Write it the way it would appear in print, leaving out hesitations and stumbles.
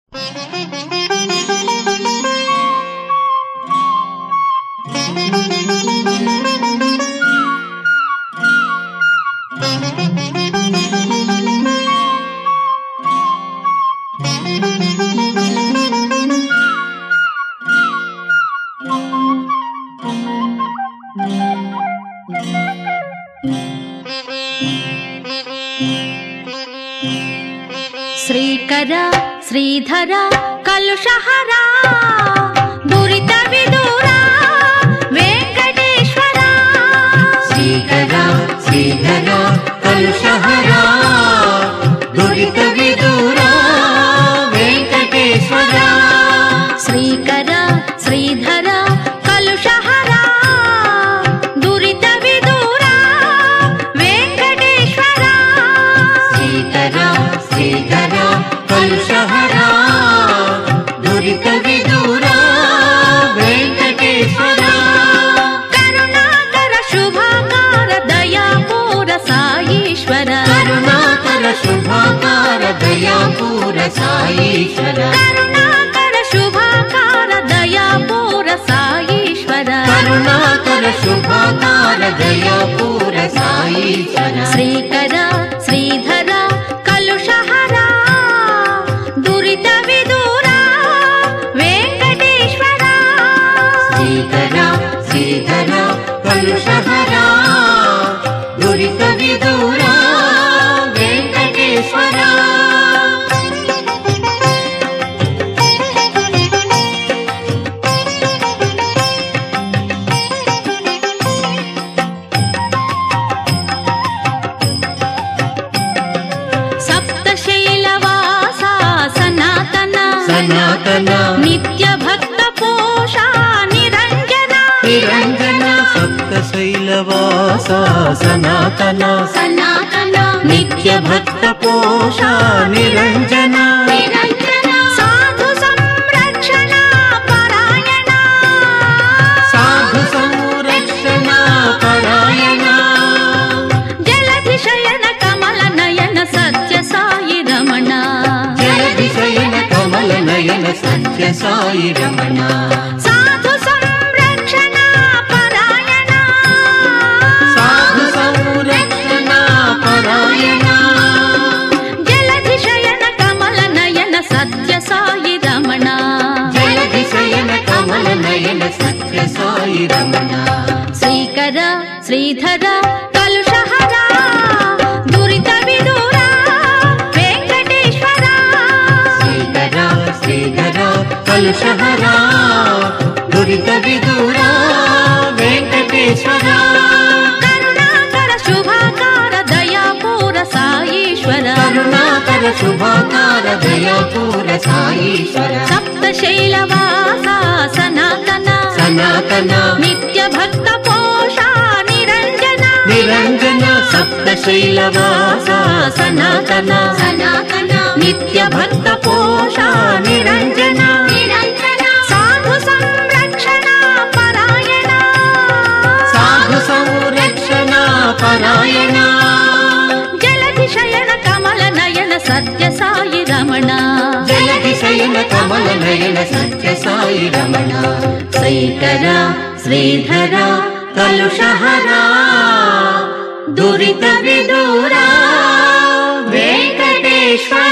శ్రీకర శ్రీధర కలుషహరా దురిత విదూరా వెంకటేశ్వర. శ్రీకర శ్రీధర కలుషహరా దురిత విదూరా వెంకటేశ్వర. శ్రీకర శ్రీధర కలుషహరా దురిత విదూరా వెంకటేశ్వర. శ్రీకర శ్రీధర కలుషహరా దురిత విదూరా వెంకటేశ్వర. కరుణాకర శుభాకార దయాపూర సాయీశ్వర. కరుణాకర శుభాకార దయాపూర సాయీశ్వర. కరుణాకర శుభాకార దయాపూర సాయీశ్వర. కరుణాకర శుభాకార దయాపూర సాయీశ్వర. శ్రీకర శ్రీధర కలుషహరా దురిత విదూరా వెంకటేశ్వర. శ్రీకర శ్రీధర కలుషహరా దురిత విదూరా వెంకటేశ్వర. సప్తశైలవాస సనాతన సనాతన నిత్య భక్త పోషా నిరంజన. నిరంజన సప్తశైలవాస సనాతన సనాతన నిత్య భక్త పోషా నిరంజన. నిరంజన సాధు సంరక్షణ పరాయణ. సాధు సంరక్షణ పరాయణ. జలధి శయన కమల నయన సత్య సాయి రమణ. జలధి శయన కమల నయన సత్య సాయి రమణ. సాధు సంరక్షణ పరాయణ. సాధు సంరక్షణ పరాయణ. జలధి శయన కమల నయన సత్య సాయి రమణ. జలధి శయన కమల నయన సత్య సాయి రమణ. శ్రీకర శ్రీధర కలుషహరా దురిత విదూరా వెంకటేశ్వర. శ్రీకర శ్రీధర కలుషహరా దురిత విదూరా వెంకటేశ్వర. కరుణాకర శుభాకార దయాపూర సాయీశ్వర. కరుణాకర శుభాకార దయాపూర సాయీశ్వర. సప్తశైలవాస సనాతన సనాతన నిత్య భక్త పోషా నిరంజన. నిరంజన సప్తశైలవాస సనాతన సనాతన నిత్య భక్త పోషా నిరంజన. నిరంజన సాధు సంరక్షణ పరాయణ. సాధు సంరక్షణ పరాయణ. జలధి శయన కమల నయన సత్య సాయి రమణ. జలధి శయన కమల నయన సత్య సాయి రమణ. శ్రీకర శ్రీధర కలుషహరా దురిత విదూరా వెంకటేశ్వర.